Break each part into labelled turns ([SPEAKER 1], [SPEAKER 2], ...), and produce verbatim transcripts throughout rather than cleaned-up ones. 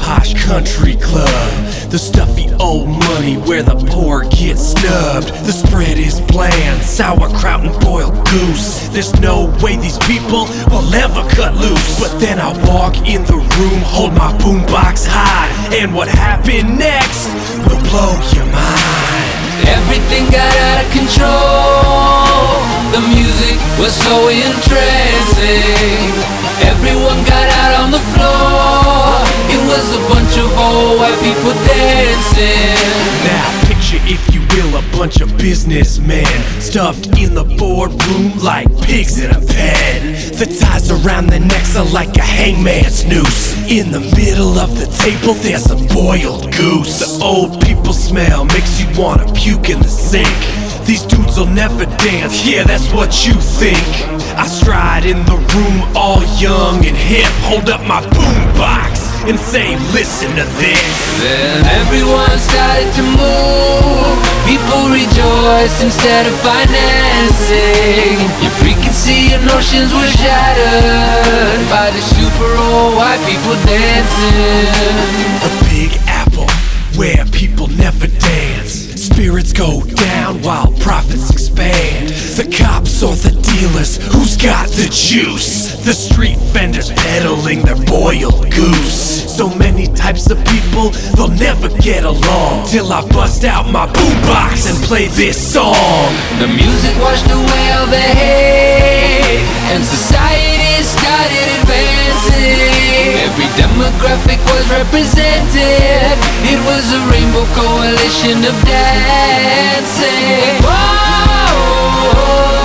[SPEAKER 1] posh country club, the stuffy old money where the poor get snubbed. The spread is bland, sauerkraut and boiled goose. There's no way these people will ever cut loose. But then I walk in the room, hold my boombox high, and what happened next will blow your mind.
[SPEAKER 2] Everything got out of control. The music was so entrancing. Everyone got out on the floor. It was a bunch of old white people dancing.
[SPEAKER 1] Now picture, if you will, a bunch of businessmen stuffed in the boardroom like pigs in a pen. The ties around their necks are like a hangman's noose. In the middle of the table there's a boiled goose. The old people smell makes you wanna puke in the sink. These dudes will never dance, yeah, that's what you think. I stride in the room all young and hip, hold up my boombox and say, listen to this.
[SPEAKER 2] Then everyone started to move. People rejoiced instead of financing. Your preconceived notions were shattered by the super old white people dancing.
[SPEAKER 1] The Big Apple, where people never dance. Spirits go down while profits expand. The cops or the dealers, who's got the juice? The street vendors peddling their boiled goose. So many types of people, they'll never get along till I bust out my boombox and play this song.
[SPEAKER 2] The music washed away all the hate, and society started advancing. Every demographic was represented. It was a rainbow coalition of dancing. Whoa,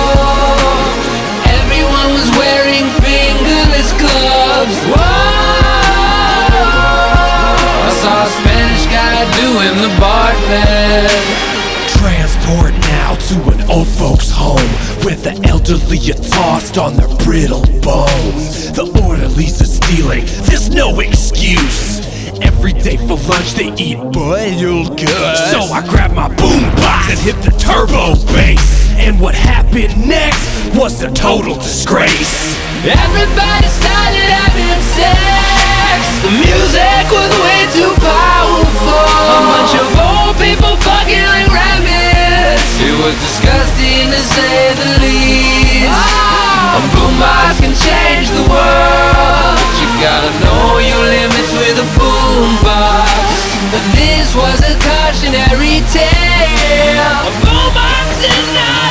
[SPEAKER 2] everyone was wearing fingerless gloves. Whoa, I saw a Spanish guy doing the Bartman.
[SPEAKER 1] Transport now to an old folks' home where the elderly are tossed on their brittle bones. The orderlies are stealing, there's no excuse. Every day for lunch they eat boiled goods. So I grabbed my boombox and hit the turbo bass. And what happened next was a total disgrace.
[SPEAKER 2] Everybody started having sex. The music was way too powerful. A bunch of old people fucking like rabbits. It was disgusting to say the least. Oh. A boombox can change the world, but you gotta know your limits with a boombox. But this was a cautionary tale. A boombox is not